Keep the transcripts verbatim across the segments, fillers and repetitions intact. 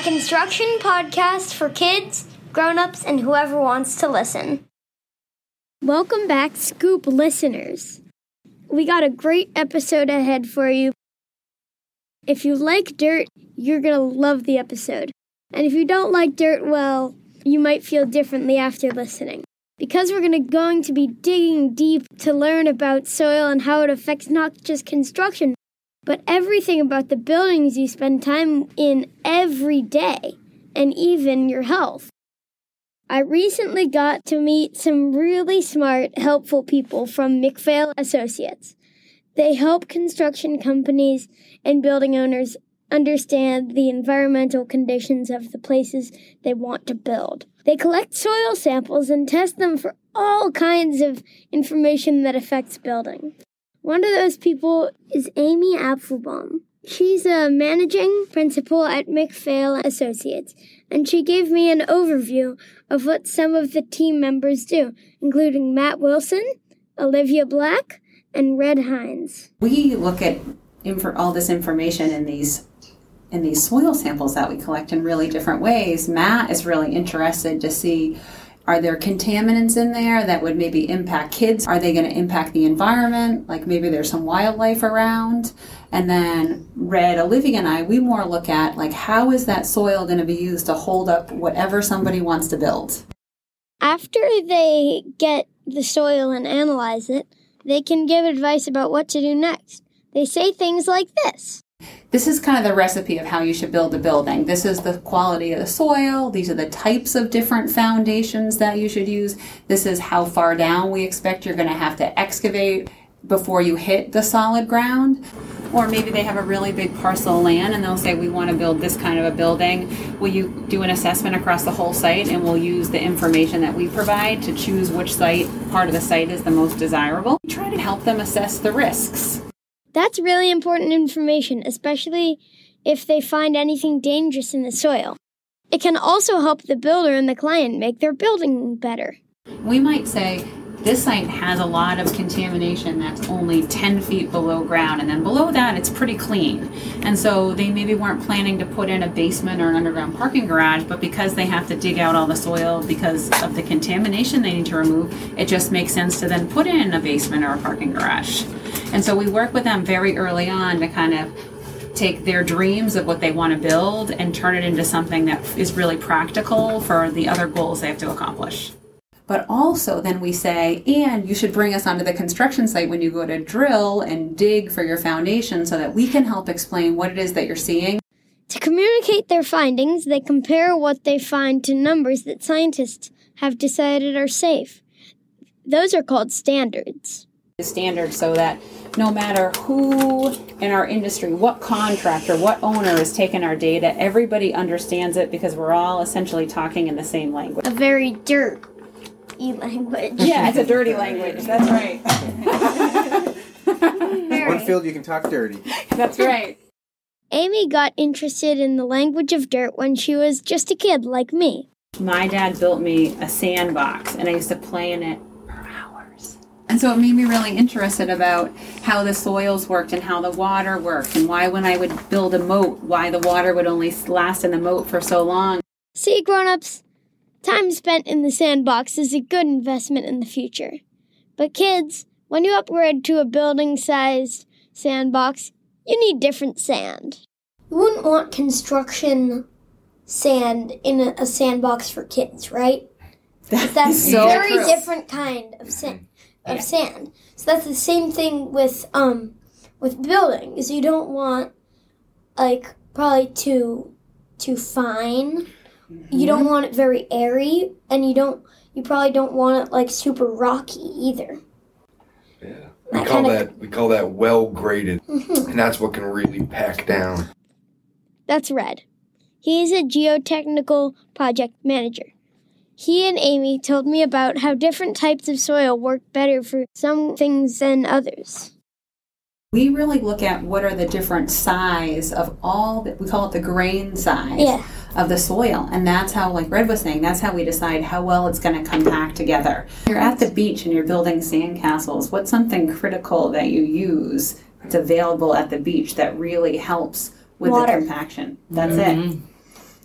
construction podcast for kids, grown-ups, and whoever wants to listen. Welcome back, Scoop listeners. We got a great episode ahead for you. If you like dirt, you're going to love the episode. And if you don't like dirt, well, you might feel differently after listening. Because we're gonna, going to be digging deep to learn about soil and how it affects not just construction, but everything about the buildings you spend time in every day, and even your health. I recently got to meet some really smart, helpful people from McPhail Associates. They help construction companies and building owners understand the environmental conditions of the places they want to build. They collect soil samples and test them for all kinds of information that affects building. One of those people is Amy Apfelbaum. She's a managing principal at McPhail Associates, and she gave me an overview of what some of the team members do, including Matt Wilson, Olivia Black, and Red Hines. We look at inf- all this information in these in these soil samples that we collect in really different ways. Matt is really interested to see, are there contaminants in there that would maybe impact kids? Are they going to impact the environment? Like maybe there's some wildlife around. And then Red, Olivia, and I, we more look at like how is that soil going to be used to hold up whatever somebody wants to build? After they get the soil and analyze it, they can give advice about what to do next. They say things like this. This is kind of the recipe of how you should build a building. This is the quality of the soil. These are the types of different foundations that you should use. This is how far down we expect you're going to have to excavate before you hit the solid ground. Or maybe they have a really big parcel of land and they'll say, we want to build this kind of a building. Will you do an assessment across the whole site, and we'll use the information that we provide to choose which site, part of the site is the most desirable. We try to help them assess the risks. That's really important information, especially if they find anything dangerous in the soil. It can also help the builder and the client make their building better. We might say, this site has a lot of contamination that's only ten feet below ground, and then below that it's pretty clean. And so they maybe weren't planning to put in a basement or an underground parking garage, but because they have to dig out all the soil because of the contamination they need to remove, it just makes sense to then put in a basement or a parking garage. And so we work with them very early on to kind of take their dreams of what they want to build and turn it into something that is really practical for the other goals they have to accomplish. But also then we say, and you should bring us onto the construction site when you go to drill and dig for your foundation so that we can help explain what it is that you're seeing. To communicate their findings, they compare what they find to numbers that scientists have decided are safe. Those are called standards. Standards so that no matter who in our industry, what contractor, what owner is taking our data, everybody understands it because we're all essentially talking in the same language. A very dirt language. Yeah, it's a dirty language. That's right. One field you can talk dirty. That's right. Amy got interested in the language of dirt when she was just a kid like me. My dad built me a sandbox, and I used to play in it for hours. And so it made me really interested about how the soils worked and how the water worked, and why when I would build a moat, why the water would only last in the moat for so long. See, grown-ups, time spent in the sandbox is a good investment in the future. But kids, when you upgrade to a building-sized sandbox, you need different sand. You wouldn't want construction sand in a, a sandbox for kids, right? That that's is so very true. different kind of sand. Of Yeah. sand. So that's the same thing with um with buildings. You don't want like probably too too fine. Mm-hmm. You don't want it very airy, and you don't you probably don't want it like super rocky either. Yeah. We That call kinda- that we call that well graded. Mm-hmm. And that's what can really pack down. That's Red. He's a geotechnical project manager. He and Amy told me about how different types of soil work better for some things than others. We really look at what are the different size of all, the, we call it the grain size Yeah. of the soil. And that's how, like Red was saying, that's how we decide how well it's going to compact together. You're at the beach and you're building sandcastles. What's something critical that you use that's available at the beach that really helps with Water. the compaction? That's Mm-hmm. it.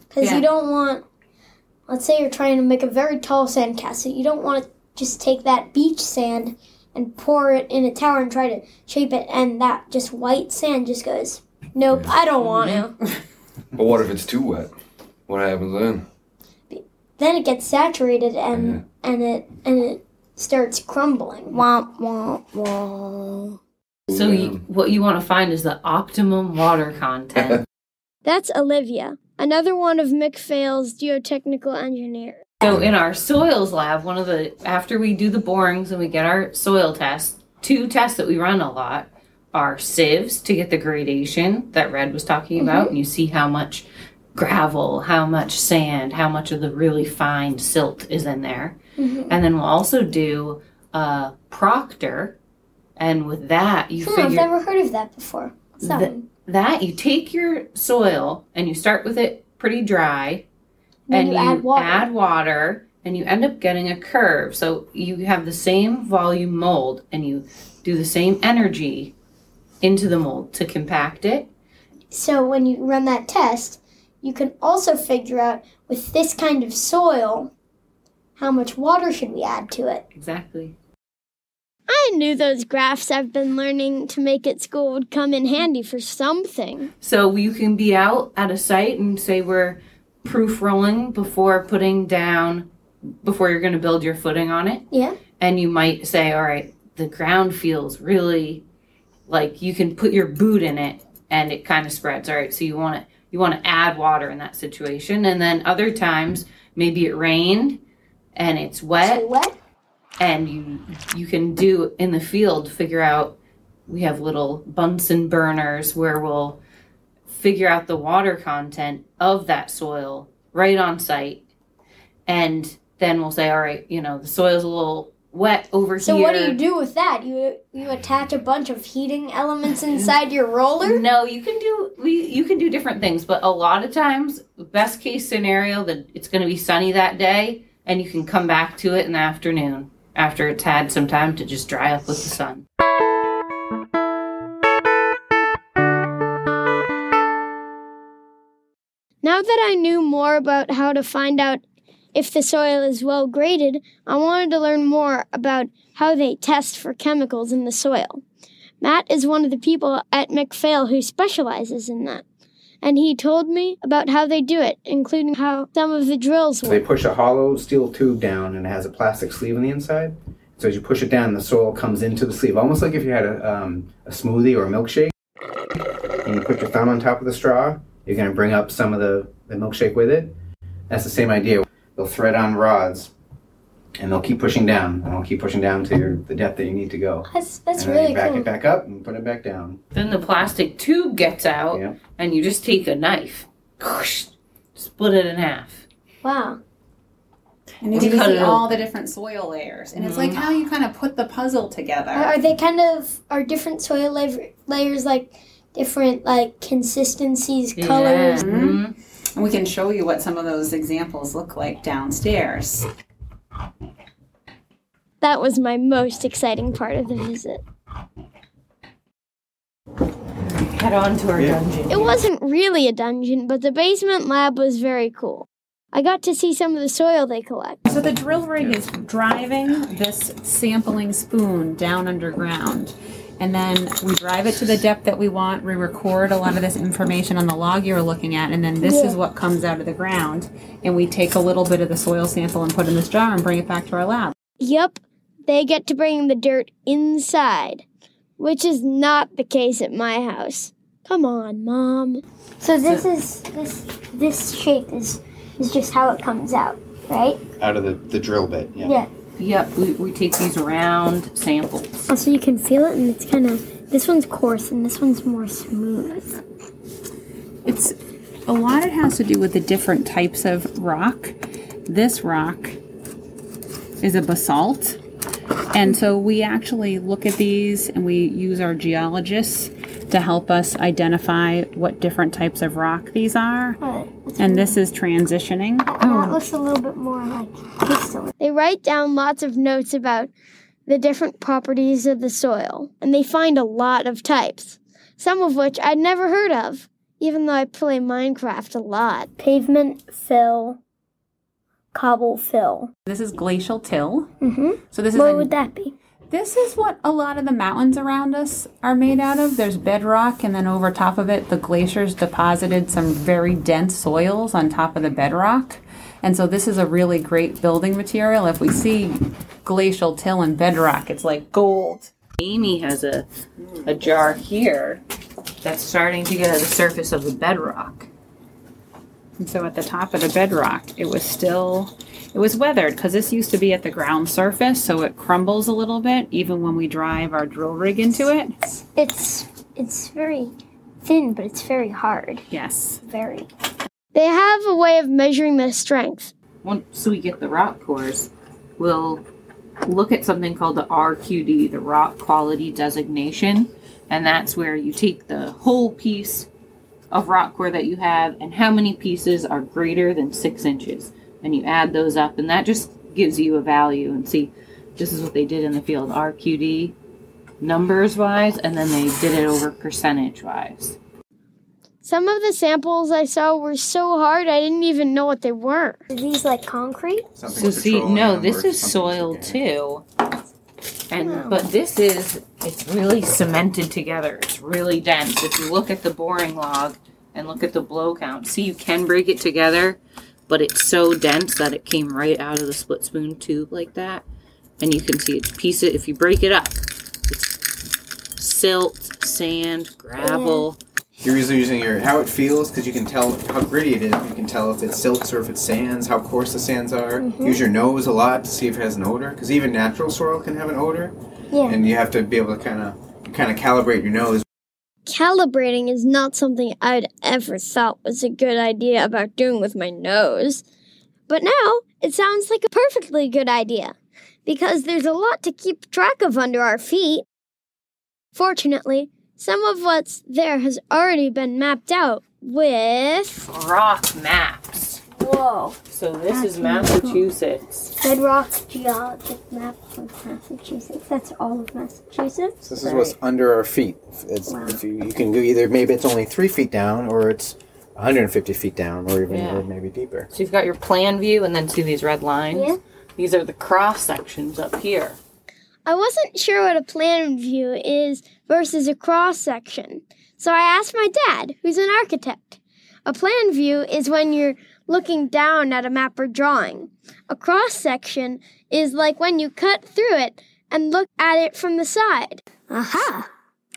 Because Yeah. you don't want, let's say you're trying to make a very tall sandcastle. You don't want to just take that beach sand and pour it in a tower and try to shape it, and that just white sand just goes, nope, I don't want to. But what if it's too wet? What happens then? Then it gets saturated and Yeah. and it and it starts crumbling. Womp womp womp. So you, what you want to find is the optimum water content. That's Olivia, another one of McPhail's geotechnical engineers. So in our soils lab, one of the, after we do the borings and we get our soil tests, two tests that we run a lot are sieves to get the gradation that Red was talking about. And you see how much gravel, how much sand, how much of the really fine silt is in there. Mm-hmm. And then we'll also do a proctor. And with that, you Hmm, figure... I've never heard of that before. What's that Th- one? that you take your soil and you start with it pretty dry. Then and you add water. add water, and you end up getting a curve. So you have the same volume mold, and you do the same energy into the mold to compact it. So when you run that test, you can also figure out with this kind of soil, how much water should we add to it. Exactly. I knew those graphs I've been learning to make at school would come in handy for something. So you can be out at a site and say we're proof rolling before putting down, before you're going to build your footing on it. Yeah. And you might say, all right, the ground feels really like you can put your boot in it and it kind of spreads. All right, so you want to you want to add water in that situation. And then other times, maybe it rained and it's wet. So wet? And you you can do in the field, figure out, we have little Bunsen burners where we'll figure out the water content of that soil right on site. And then we'll say, all right, you know, the soil's a little wet over So here. what do you do with that? You you attach a bunch of heating elements inside your roller? No, you can do we you can do different things, but a lot of times, best case scenario, that it's going to be sunny that day, and you can come back to it in the afternoon after it's had some time to just dry up with the sun. Now that I knew more about how to find out if the soil is well graded, I wanted to learn more about how they test for chemicals in the soil. Matt is one of the people at McPhail who specializes in that. And he told me about how they do it, including how some of the drills They work. push a hollow steel tube down and it has a plastic sleeve on the inside. So as you push it down, the soil comes into the sleeve, almost like if you had a, um, a smoothie or a milkshake. And you put your thumb on top of the straw, you're going to bring up some of the, the milkshake with it. That's the same idea. They'll thread on rods, and they'll keep pushing down, and they'll keep pushing down to your, the depth that you need to go. That's, that's and then really you back cool. it back up and put it back down. Then the plastic tube gets out, Yeah. and you just take a knife, split it in half. Wow. And you You can cut see it all out. the different soil layers. And it's like how you kind of put the puzzle together. Are, are they kind of, are different soil la- layers like different like consistencies, colors? Yeah. Mhm. And we can show you what some of those examples look like downstairs. That was my most exciting part of the visit. Head on to our Yeah. dungeon. It wasn't really a dungeon, but the basement lab was very cool. I got to see some of the soil they collect. So the drill rig is driving this sampling spoon down underground. And then we drive it to the depth that we want. We record a lot of this information on the log you're looking at. And then this Yeah. is what comes out of the ground. And we take a little bit of the soil sample and put it in this jar and bring it back to our lab. Yep, they get to bring the dirt inside, which is not the case at my house. Come on, Mom. So this is this this shape is is just how it comes out, right? Out of the, the drill bit, yeah. Yeah. Yep, we, we take these round samples. Also, you can feel it, and it's kind of this one's coarse, and this one's more smooth. It's a lot it has to do with the different types of rock. This rock is a basalt. And so we actually look at these and we use our geologists to help us identify what different types of rock these are. And this is transitioning. That looks a little bit more like crystal. They write down lots of notes about the different properties of the soil, and they find a lot of types, some of which I'd never heard of, even though I play Minecraft a lot. Pavement fill, cobble fill. This is glacial till. Mm-hmm. So this is What an- would that be? This is what a lot of the mountains around us are made out of. There's bedrock, and then over top of it, the glaciers deposited some very dense soils on top of the bedrock. And so this is a really great building material. If we see glacial till and bedrock, it's like gold. Amy has a, a jar here that's starting to get to the surface of the bedrock. And so at the top of the bedrock, it was still, it was weathered because this used to be at the ground surface, so it crumbles a little bit even when we drive our drill rig into it. It's it's very thin, but it's very hard. Yes. Very. They have a way of measuring the strength. Once we get the rock cores, we'll look at something called the R Q D, the Rock Quality Designation, and that's where you take the whole piece of rock core that you have and how many pieces are greater than six inches. And you add those up, and that just gives you a value. And see, this is what they did in the field, R Q D numbers wise, and then they did it over percentage wise. Some of the samples I saw were so hard I didn't even know what they were. Are these like concrete? Something So with see, petroleum no, or this is something soil organic. too. And Wow. but this is it's really cemented together. It's really dense. If you look at the boring log and look at the blow count, see you can break it together, but it's so dense that it came right out of the split spoon tube like that. And you can see it's piece it if you break it up. It's silt, sand, gravel. You're usually using your how it feels because you can tell how gritty it is. You can tell if it's silts or if it's sands, how coarse the sands are. Mm-hmm. Use your nose a lot to see if it has an odor because even natural soil can have an odor, Yeah. and you have to be able to kind of kind of calibrate your nose. Calibrating is not something I'd ever thought was a good idea about doing with my nose. But now it sounds like a perfectly good idea because there's a lot to keep track of under our feet. Fortunately, some of what's there has already been mapped out with... Rock maps. Whoa. So this That's is Massachusetts. Bedrock Geologic Map of Massachusetts. That's all of Massachusetts. This is what's under our feet. It's, Wow. if you, you can go either maybe it's only three feet down or it's one hundred fifty feet down or even Yeah. or maybe deeper. So you've got your plan view and then see these red lines? Yeah. These are the cross sections up here. I wasn't sure what a plan view is versus a cross section, so I asked my dad, who's an architect. A plan view is when you're looking down at a map or drawing. A cross section is like when you cut through it and look at it from the side. Aha!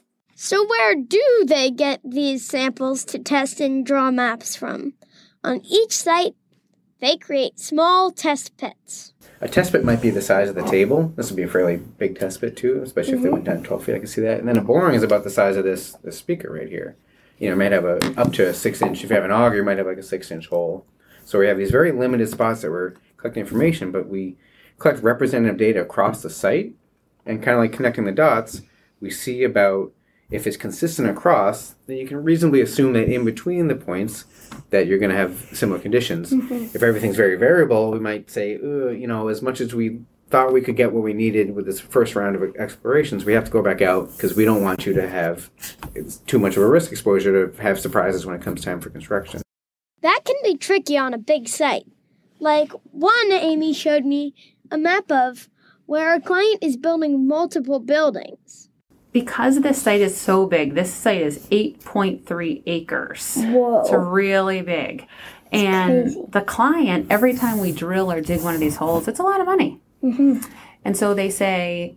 So where do they get these samples to test and draw maps from? On each site, they create small test pits. A test pit might be the size of the table. This would be a fairly big test pit too, especially if they went down twelve feet. I can see that. And then a boring is about the size of this this speaker right here. You know, it might have a up to a six inch. If you have an auger, you might have like a six inch hole. So we have these very limited spots that we're collecting information, but we collect representative data across the site, and kind of like connecting the dots, we see about if it's consistent across, then you can reasonably assume that in between the points that you're going to have similar conditions. Mm-hmm. If everything's very variable, we might say, you know, as much as we thought we could get what we needed with this first round of explorations, we have to go back out because we don't want you to have it's too much of a risk exposure to have surprises when it comes time for construction. That can be tricky on a big site. Like one Amy showed me a map of where a client is building multiple buildings. Because this site is so big, this site is eight point three acres. Whoa. It's really big. And crazy. the client, every time we drill or dig one of these holes, it's a lot of money. Mm-hmm. And so they say,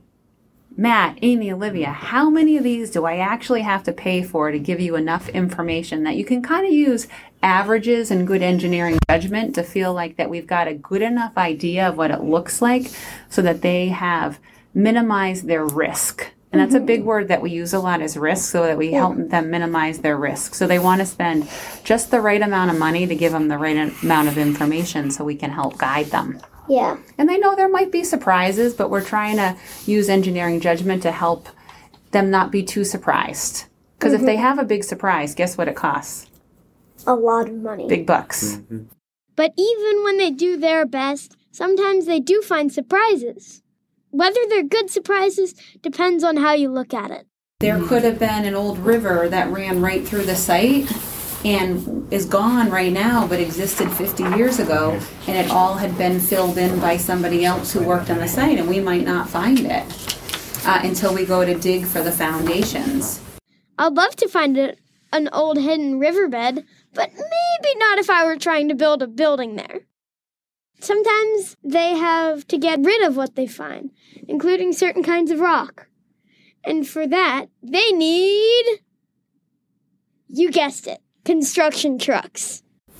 Matt, Amy, Olivia, how many of these do I actually have to pay for to give you enough information that you can kind of use averages and good engineering judgment to feel like that we've got a good enough idea of what it looks like so that they have minimized their risk. And that's a big word that we use a lot is risk, so that we help them minimize their risk. So they want to spend just the right amount of money to give them the right amount of information so we can help guide them. Yeah. And they know there might be surprises, but we're trying to use engineering judgment to help them not be too surprised. Because if they have a big surprise, guess what it costs? A lot of money. Big bucks. Mm-hmm. But even when they do their best, sometimes they do find surprises. Whether they're good surprises depends on how you look at it. There could have been an old river that ran right through the site, and is gone right now but existed fifty years ago, and it all had been filled in by somebody else who worked on the site, and we might not find it uh, until we go to dig for the foundations. I'd love to find a, an old hidden riverbed, but maybe not if I were trying to build a building there. Sometimes they have to get rid of what they find, including certain kinds of rock. And for that, they need, you guessed it, construction trucks.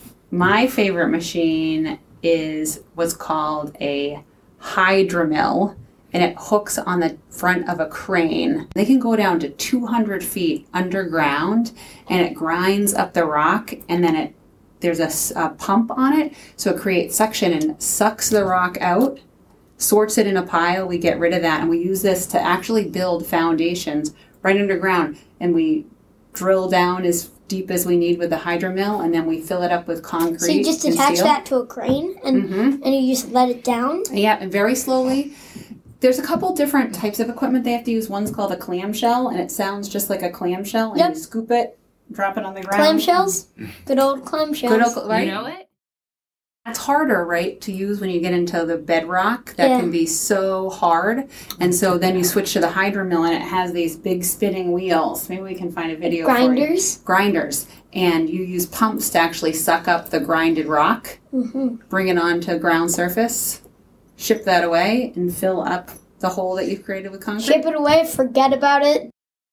My favorite machine is what's called a hydromill, and it hooks on the front of a crane. They can go down to two hundred feet underground, and it grinds up the rock, and then it there's a, a pump on it, so it creates suction and sucks the rock out, sorts it in a pile. We get rid of that, and we use this to actually build foundations right underground, and we drill down as deep as we need with the hydromill, and then we fill it up with concrete. So you just and attach steel. that to a crane, and Mm-hmm. and you just let it down? Yeah, and very slowly. There's a couple different types of equipment they have to use. One's called a clamshell, and it sounds just like a clamshell, and Yep. you scoop it, drop it on the ground. Clamshells? Good old clamshells. Good old, right? You know it? It's harder, right, to use when you get into the bedrock. That Yeah. can be so hard. And so then you switch to the hydromill, and it has these big spinning wheels. Maybe we can find a video for you. Grinders? Grinders. And you use pumps to actually suck up the grinded rock, Mm-hmm. bring it onto ground surface, ship that away, and fill up the hole that you've created with concrete. Ship it away, forget about it.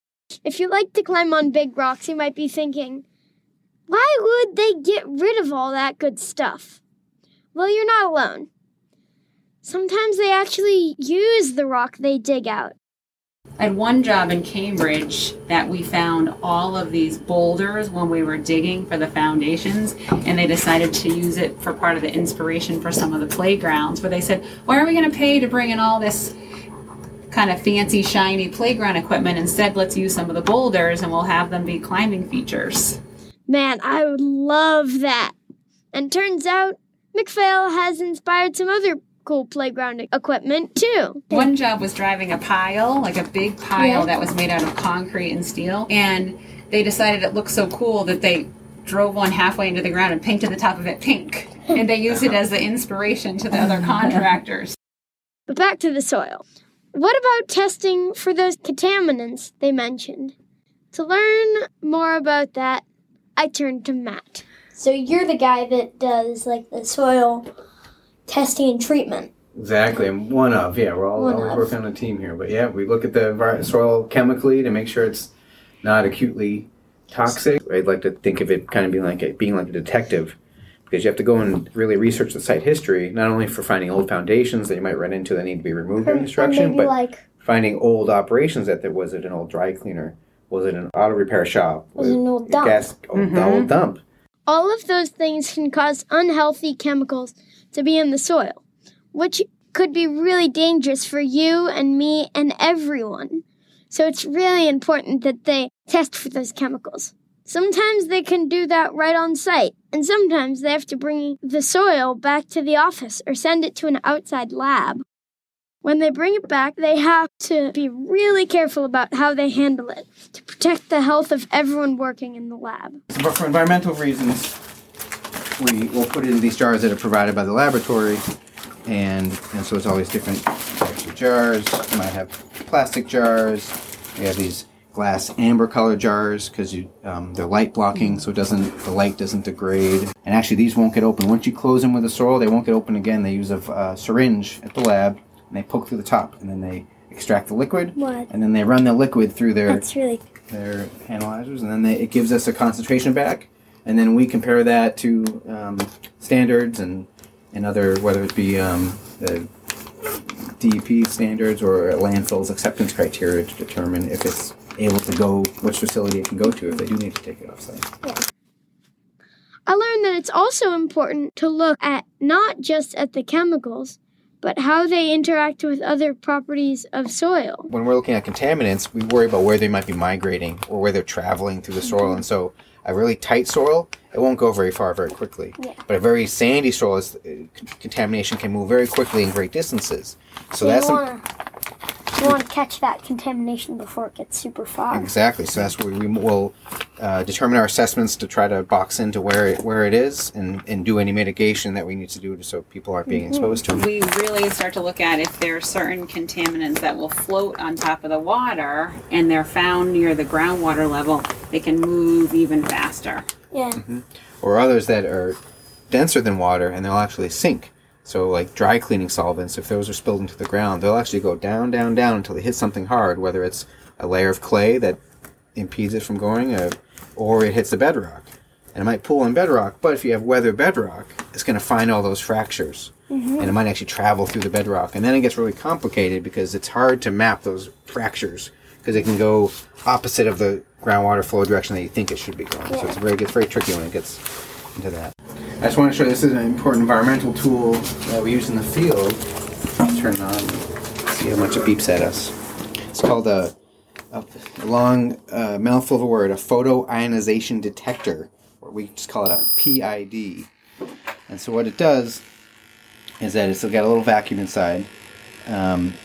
If you like to climb on big rocks, you might be thinking, why would they get rid of all that good stuff? Well, you're not alone. Sometimes they actually use the rock they dig out. I had one job in Cambridge that we found all of these boulders when we were digging for the foundations, and they decided to use it for part of the inspiration for some of the playgrounds, where they said, why are we going to pay to bring in all this kind of fancy, shiny playground equipment? Instead, let's use some of the boulders, and we'll have them be climbing features. Man, I would love that. And turns out, McPhail has inspired some other cool playground equipment, too. One job was driving a pile, like a big pile Yeah. that was made out of concrete and steel, and they decided it looked so cool that they drove one halfway into the ground and painted the top of it pink. And they used it as the inspiration to the other contractors. But back to the soil. What about testing for those contaminants they mentioned? To learn more about that, I turned to Matt. So you're the guy that does, like, the soil testing and treatment. Exactly. I'm one of, yeah, we're all One always of. working on a team here. But yeah, we look at the vi- soil chemically to make sure it's not acutely toxic. I'd like to think of it kind of being like a, being like a detective, because you have to go and really research the site history, not only for finding old foundations that you might run into that need to be removed during Or construction, maybe but like, finding old operations that there was it an old dry cleaner, was it an auto repair shop, Was it an old dump? gas, old, Mhm. old dump. all of those things can cause unhealthy chemicals to be in the soil, which could be really dangerous for you and me and everyone. So it's really important that they test for those chemicals. Sometimes they can do that right on site, and sometimes they have to bring the soil back to the office or send it to an outside lab. When they bring it back, they have to be really careful about how they handle it to protect the health of everyone working in the lab. But for environmental reasons, we will put it in these jars that are provided by the laboratory, and, and so it's always different types of jars. You might have plastic jars. We have these glass amber color jars because you um, they're light blocking, so it doesn't the light doesn't degrade. And actually, these won't get open once you close them with the soil. They won't get open again. They use a uh, syringe at the lab, and they poke through the top, and then they extract the liquid, What? and then they run the liquid through their That's really their analyzers, and then they, it gives us a concentration back, and then we compare that to um, standards and, and other, whether it be um, the D E P standards or landfill's acceptance criteria to determine if it's able to go, which facility it can go to if they do need to take it off-site. I learned that it's also important to look at not just at the chemicals, but how they interact with other properties of soil. When we're looking at contaminants, we worry about where they might be migrating or where they're traveling through the soil, and so a really tight soil, it won't go very far very quickly. Yeah. But a very sandy soil, is, uh, c- contamination can move very quickly in great distances. So you that's don't some, wanna, you You want to catch that contamination before it gets super far. Exactly. So that's where we will uh, determine our assessments to try to box into where it, where it is and, and do any mitigation that we need to do so people aren't being exposed to it. We really start to look at if there are certain contaminants that will float on top of the water and they're found near the groundwater level, they can move even faster. Yeah. Mm-hmm. Or others that are denser than water and they'll actually sink. So like dry cleaning solvents, if those are spilled into the ground, they'll actually go down, down, down until they hit something hard, whether it's a layer of clay that impedes it from going, uh, or it hits the bedrock. And it might pool in bedrock, but if you have weathered bedrock, it's going to find all those fractures. Mm-hmm. And it might actually travel through the bedrock. And then it gets really complicated because it's hard to map those fractures because it can go opposite of the groundwater flow direction that you think it should be going. Yeah. So it's very, it gets very tricky when it gets into that. I just want to show you this is an important environmental tool that we use in the field. Turn it on, see how much it beeps at us. It's called a, a long uh, mouthful of a word, a photoionization detector, or we just call it a P I D. And so what it does is that it's got a little vacuum inside, um,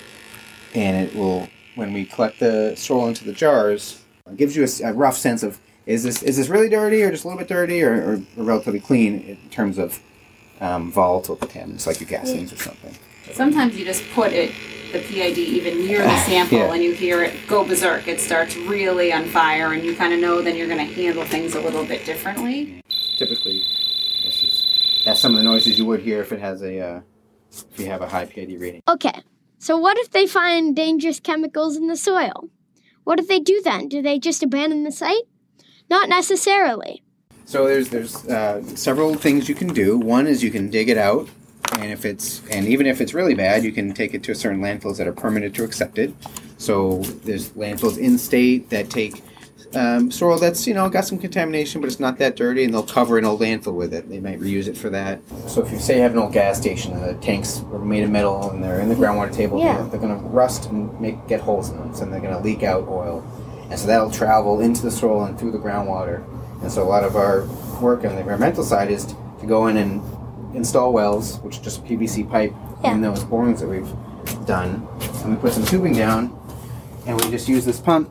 and it will, when we collect the soil into the jars, it gives you a, a rough sense of Is this is this really dirty, or just a little bit dirty, or, or, or relatively clean in terms of um, volatile contaminants like your gasolines or something? Sometimes you just put it, the P I D, even near the sample, Yeah. and you hear it go berserk. It starts really on fire, and you kind of know then you're going to handle things a little bit differently. Typically, this is that's some of the noises you would hear if it has a uh, if you have a high P I D rating. Okay, so what if they find dangerous chemicals in the soil? What do they do then? Do they just abandon the site? Not necessarily. So there's there's uh, several things you can do. One is you can dig it out, and if it's and even if it's really bad, you can take it to certain landfills that are permitted to accept it. So there's landfills in state that take um, soil that's you know got some contamination, but it's not that dirty, and they'll cover an old landfill with it. They might reuse it for that. So if you say you have an old gas station and the tanks are made of metal and they're in the groundwater table, Yeah. they're, they're going to rust and make get holes in them, so they're going to leak out oil. And so that'll travel into the soil and through the groundwater. And so a lot of our work on the environmental side is to go in and install wells, which is just a P V C pipe Yeah. in those borings that we've done. And we put some tubing down, and we just use this pump,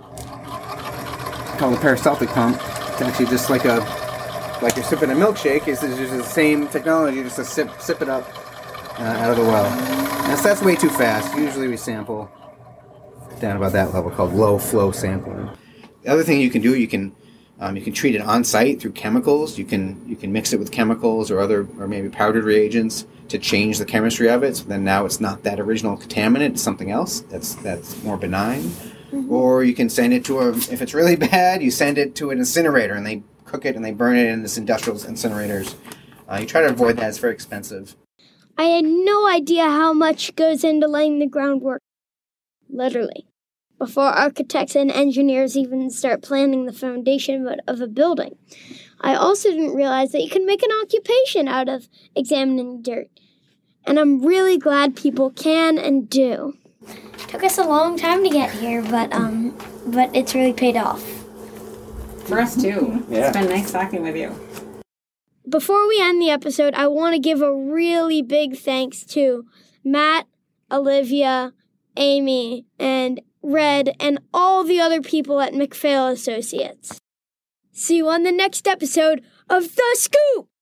called a peristaltic pump. It's actually just like a, like you're sipping a milkshake. It's just the same technology, just to sip, sip it up uh, out of the well. And so that's way too fast. Usually we sample down about that level, called low flow sampling. The other thing you can do, you can um, you can treat it on site through chemicals. You can you can mix it with chemicals or other or maybe powdered reagents to change the chemistry of it. So then now it's not that original contaminant; it's something else that's that's more benign. Mm-hmm. Or you can send it to a if it's really bad, you send it to an incinerator and they cook it and they burn it in this industrial incinerators. Uh, you try to avoid that; it's very expensive. I had no idea how much goes into laying the groundwork. Literally. Before architects and engineers even start planning the foundation of a building. I also didn't realize that you can make an occupation out of examining dirt. And I'm really glad people can and do. Took us a long time to get here, but um, but it's really paid off. For us too. Yeah. It's been nice talking with you. Before we end the episode, I want to give a really big thanks to Matt, Olivia, Amy, and Red, and all the other people at McPhail Associates. See you on the next episode of The Scoop!